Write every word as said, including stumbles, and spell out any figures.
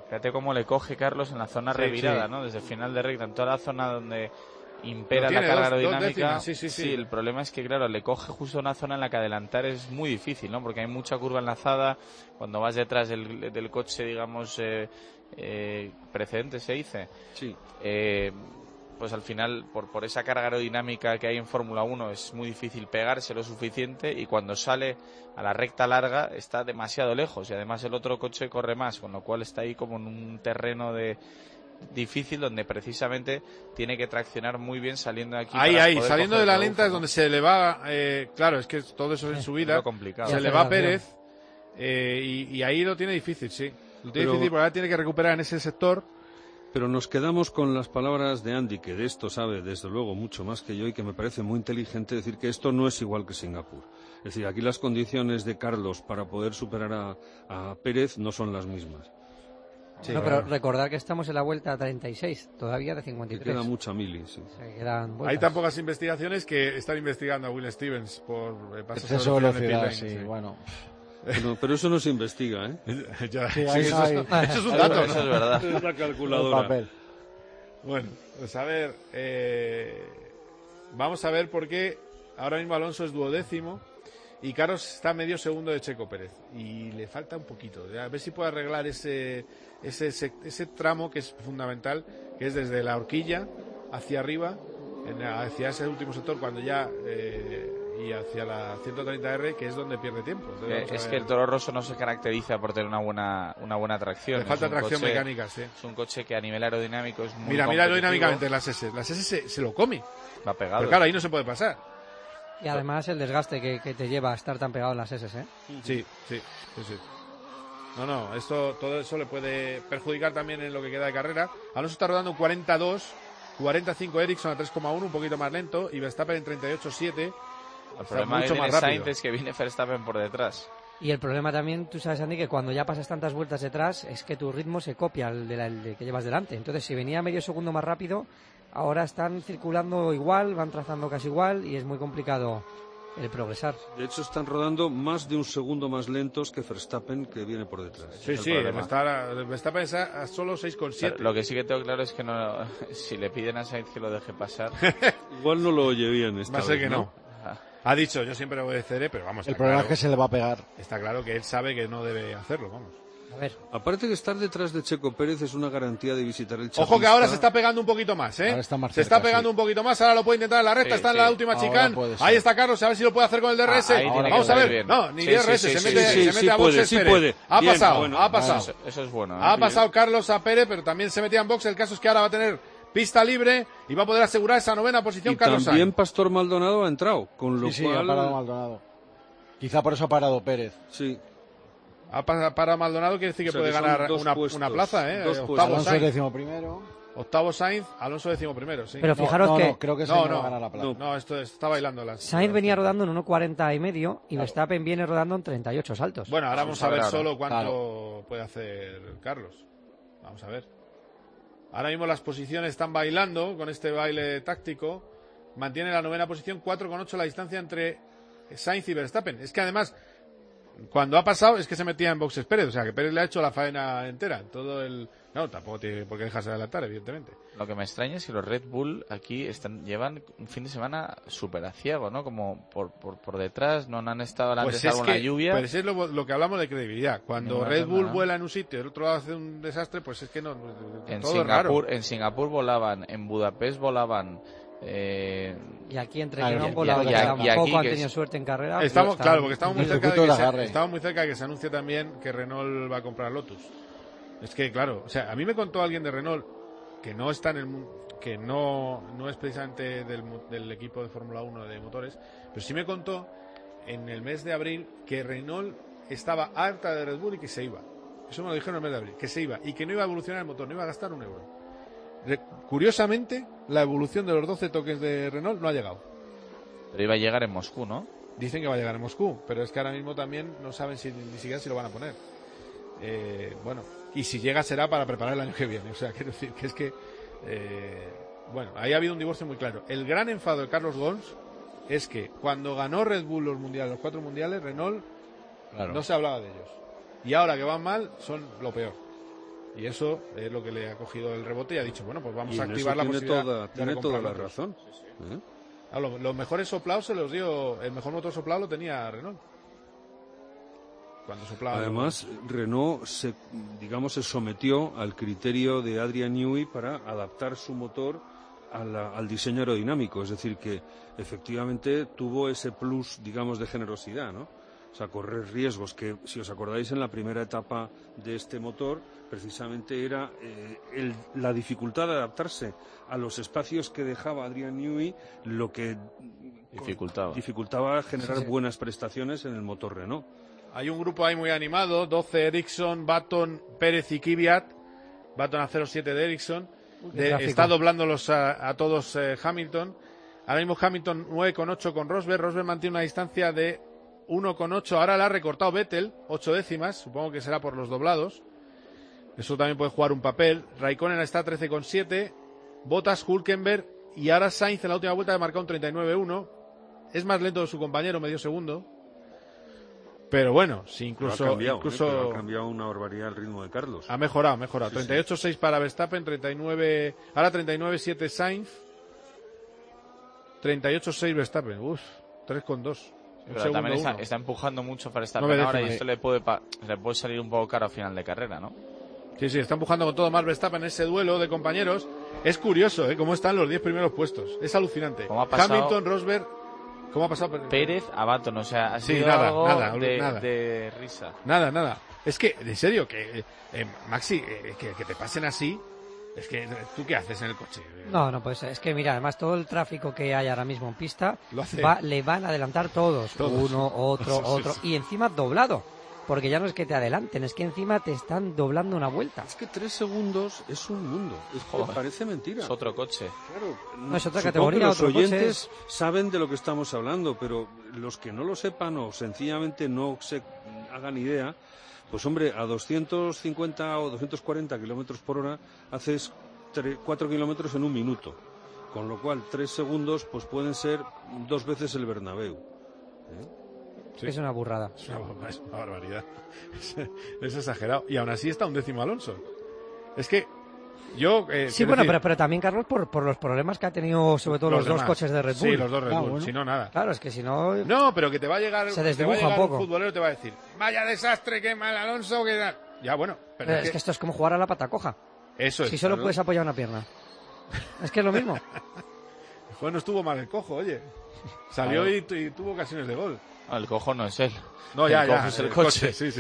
Fíjate cómo le coge Carlos en la zona sí, revirada, sí. ¿no? Desde el final de recta, en toda la zona donde impera la carga aerodinámica. Sí, sí, sí. sí, el problema es que, claro, le coge justo una zona en la que adelantar es muy difícil, ¿no? Porque hay mucha curva enlazada, cuando vas detrás del, del coche, digamos, eh, eh, precedente, se dice. Sí. Eh, pues al final, por, por esa carga aerodinámica que hay en Fórmula uno, es muy difícil pegarse lo suficiente, y cuando sale a la recta larga está demasiado lejos, y además el otro coche corre más, con lo cual está ahí como en un terreno de difícil, donde precisamente tiene que traccionar muy bien saliendo de aquí. Ahí, ahí, saliendo de la lenta, ¿no? Es donde se le va, eh, claro, es que todo eso en subida, complicado. Se le va a Pérez, eh, y, y ahí lo tiene difícil, sí. Lo tiene Pero... difícil porque ahora tiene que recuperar en ese sector. Pero nos quedamos con las palabras de Andy, que de esto sabe desde luego mucho más que yo, y que me parece muy inteligente decir que esto no es igual que Singapur. Es decir, aquí las condiciones de Carlos para poder superar a, a Pérez no son las mismas. Sí, no, pero recordar que estamos en la vuelta treinta y seis, todavía de cincuenta y tres. Que queda mucha mili, sí. O sea, quedan Hay tan pocas investigaciones que están investigando a Will Stevens por eh, pasos exceso de velocidad, sí, sí, bueno. Pero, pero eso no se investiga, ¿eh? ya, sí, sí, eso, hay, eso es un dato, ¿no? Eso es verdad. Es una calculadora. Papel. Bueno, pues a ver, eh, vamos a ver por qué ahora mismo Alonso es duodécimo y Carlos está medio segundo de Checo Pérez, y le falta un poquito, a ver si puede arreglar ese, ese, ese, ese tramo que es fundamental, que es desde la horquilla hacia arriba, en, hacia ese último sector, cuando ya... Eh, y hacia la ciento treinta R, que es donde pierde tiempo. Entonces, es que el Toro Rosso no se caracteriza por tener una buena una buena tracción. Le falta tracción coche, mecánica, sí. Es un coche que a nivel aerodinámico es muy Mira, mira aerodinámicamente las S. Las S se, se lo come. Va pegado. Pero claro, ahí no se puede pasar. Y además el desgaste que, que te lleva a estar tan pegado en las S, ¿eh? Sí, sí, sí, sí. No, no, esto, todo eso le puede perjudicar también en lo que queda de carrera. Alonso está rodando cuarenta y dos, cuarenta y cinco Ericsson a tres coma uno, un poquito más lento, y Verstappen en treinta y ocho coma siete. El problema que tiene Sainz es que viene Verstappen por detrás. Y el problema también, tú sabes, Andy, que cuando ya pasas tantas vueltas detrás, es que tu ritmo se copia al de, la, el de que llevas delante. Entonces, si venía medio segundo más rápido, ahora están circulando igual, van trazando casi igual, y es muy complicado el progresar. De hecho, están rodando más de un segundo más lentos que Verstappen, que viene por detrás. Sí, sí, Verstappen está a solo seis coma siete. Lo que sí que tengo claro es que no, si le piden a Sainz que lo deje pasar... Igual no lo oye bien esta Va a ser vez, que ¿no? no. Ha dicho, yo siempre obedeceré, pero vamos. El problema claro, es que se le va a pegar. Está claro que él sabe que no debe hacerlo, vamos. A ver. Aparte de estar detrás de Checo Pérez es una garantía de visitar el chapista. Ojo que ahora se está pegando un poquito más, ¿eh? Ahora está más se cerca, está pegando sí. un poquito más, ahora lo puede intentar en la recta, Sí, está en sí. la última chicane. Ahí está Carlos, a ver si lo puede hacer con el D R S. Ah, vamos a ver. bien. No, ni sí, D R S, sí, sí, se mete, sí, se sí, mete a puede, boxes sí Pérez. puede. Ha Bien, pasado, bueno, ha pasado. Eso, eso es bueno. ¿eh? Ha pasado Carlos a Pérez, pero también se metía en box. El caso es que ahora va a tener pista libre y va a poder asegurar esa novena posición y Carlos también Sainz. Pastor Maldonado ha entrado, con lo Sí, sí, cual... ha parado Maldonado. Quizá por eso ha parado Pérez. Sí. Ha pa- para Maldonado quiere decir que O sea, puede que son ganar dos una, puestos, una plaza, ¿eh? dos Octavo puestos. Alonso es Sainz. décimo primero. Octavo Sainz, Alonso décimo primero, sí. Pero No, fijaros no, que no, creo que No, Sainz no, no, gana la plaza. no, esto está bailando las. Sainz venía rodando en uno cuarenta y medio y Verstappen viene rodando en treinta y ocho saltos. Bueno, ahora vamos a ver ahora. solo cuánto Claro. puede hacer Carlos. Vamos a ver. Ahora mismo las posiciones están bailando con este baile táctico. Mantiene la novena posición, cuatro coma ocho la distancia entre Sainz y Verstappen. Es que además, cuando ha pasado, es que se metía en boxes Pérez. O sea, que Pérez le ha hecho la faena entera. Todo el... No, tampoco tiene por qué dejarse adelantar, evidentemente. Lo que me extraña es que los Red Bull aquí están llevan un fin de semana súper aciago, ¿no? Como por, por, por detrás, no han estado delante Pues salvo es la que, lluvia. pues es lo, lo que hablamos de credibilidad. Cuando No Red pasa Bull nada. vuela en un sitio y el otro lado hace un desastre, pues es que no... En todo es raro. Singapur, en Singapur volaban, en Budapest volaban. Eh, Y aquí entre Claro, que no y- han volado, y- que y aquí tampoco han que tenido es- suerte en carrera. Estamos, pero claro, están- porque estamos muy, El cerca de circuito que de se, agarre. estamos muy cerca de que se anuncie también que Renault va a comprar Lotus. Es que, claro, o sea, a mí me contó alguien de Renault que no está en el mu- que no, no es precisamente del, mu- del equipo de Fórmula uno de motores, pero sí me contó en el mes de abril que Renault estaba harta de Red Bull y que se iba. Eso me lo dijeron en el mes de abril, que se iba y que no iba a evolucionar el motor, no iba a gastar un euro. Re- curiosamente, la evolución de los doce toques de Renault no ha llegado. pero iba a llegar en Moscú, ¿no? Dicen que va a llegar en Moscú, pero es que ahora mismo también no saben si, ni siquiera si lo van a poner. Eh, bueno, y si llega será para preparar el año que viene. O sea, quiero decir que es que... eh, bueno, ahí ha habido un divorcio muy claro. El gran enfado de Carlos Ghosn es que cuando ganó Red Bull los mundiales, los cuatro mundiales, Renault Claro. no se hablaba de ellos. Y ahora que van mal, son lo peor. Y eso es lo que le ha cogido el rebote y ha dicho, bueno, pues vamos y a en activar eso la tiene posibilidad toda, de tiene toda la recomprar razón. ¿Eh? Ah, lo- los mejores soplados se los dio, el mejor motor soplado lo tenía Renault. Cuando soplaba. Además, Renault se, digamos, se sometió al criterio de Adrian Newey para adaptar su motor a la- al diseño aerodinámico, es decir, que efectivamente tuvo ese plus, digamos, de generosidad, ¿no? O sea, correr riesgos que, si os acordáis, en la primera etapa de este motor, precisamente era eh, el- la dificultad de adaptarse a los espacios que dejaba Adrian Newey, lo que Dificultaba. dificultaba generar Sí, sí. buenas prestaciones en el motor Renault. Hay un grupo ahí muy animado, doce Ericsson, Baton, Pérez y Kvyat. Baton a cero coma siete de Ericsson. Uy, qué De- tráfico. está doblándolos a, a todos eh, Hamilton. Ahora mismo Hamilton nueve coma ocho con Rosberg. Rosberg mantiene una distancia de uno coma ocho. Ahora la ha recortado Vettel, ocho décimas. Supongo que será por los doblados. Eso también puede jugar un papel. Raikkonen está a trece coma siete. Bottas, Hülkenberg y ahora Sainz en la última vuelta ha marcado un treinta y nueve coma uno. Es más lento que su compañero, medio segundo. Pero bueno, si incluso, Pero ha cambiado, ¿eh? incluso Pero ha cambiado una barbaridad el ritmo de Carlos. ha mejorado, ha mejorado. Sí, treinta y ocho coma seis para Verstappen, treinta y nueve, ahora treinta y nueve coma siete Sainz, treinta y ocho coma seis Verstappen, uff, tres coma dos. Un Pero segundo también está, uno. está empujando mucho para estar Nueve ahora y décimas. esto le puede, pa- le puede salir un poco caro a final de carrera, ¿no? Sí, sí, está empujando con todo más Verstappen en ese duelo de compañeros. Es curioso, ¿eh? Cómo están los diez primeros puestos. Es alucinante. ¿Cómo ha pasado? Hamilton, Rosberg, ¿cómo ha pasado? Pérez a Baton, o sea, ha Sí, sido nada, algo nada, de, nada. de risa. Nada, nada. Es que, en serio, que eh, Maxi, eh, que, que te pasen así, es que ¿tú qué haces en el coche? No, no, pues es que mira, además todo el tráfico que hay ahora mismo en pista Lo hace. va- le van a adelantar todos, Todos. uno, otro, Sí, sí, otro, sí. y encima doblado, porque ya no es que te adelanten, es que encima te están doblando una vuelta. Es que tres segundos es un mundo. Es que Joder. parece mentira. Es otro coche. Claro, No, es otra supongo categoría, que los otro coche oyentes saben de lo que estamos hablando, pero los que no lo sepan o sencillamente no se hagan idea, pues hombre, a doscientos cincuenta o doscientos cuarenta kilómetros por hora haces cuatro kilómetros en un minuto, con lo cual tres segundos pues pueden ser dos veces el Bernabéu. Sí. Es una burrada. Es una, es una barbaridad. Es, es exagerado. Y aún así está un décimo Alonso. Es que yo... eh, Sí, quiero bueno, decir, pero, pero también, Carlos, por, por los problemas que ha tenido sobre todo los, dos demás. coches de Red Bull. Sí, los dos Red Ah, Bull. bueno. Si no, nada. Claro, es que si no... No, pero que te va a llegar, Se te va a desdibuja llegar un un poco. futbolero y te va a decir, vaya desastre, qué mal Alonso, qué tal. Ya, bueno, pero Pero es, es que que esto es como jugar a la pata coja. eso es. Si solo claro. puedes apoyar una pierna. Es que es lo mismo. Joder, no estuvo mal el cojo, oye. Salió y, y tuvo ocasiones de gol. No, el cojo no es él. No, El ya, cojo ya. es el el coche. Sí, sí.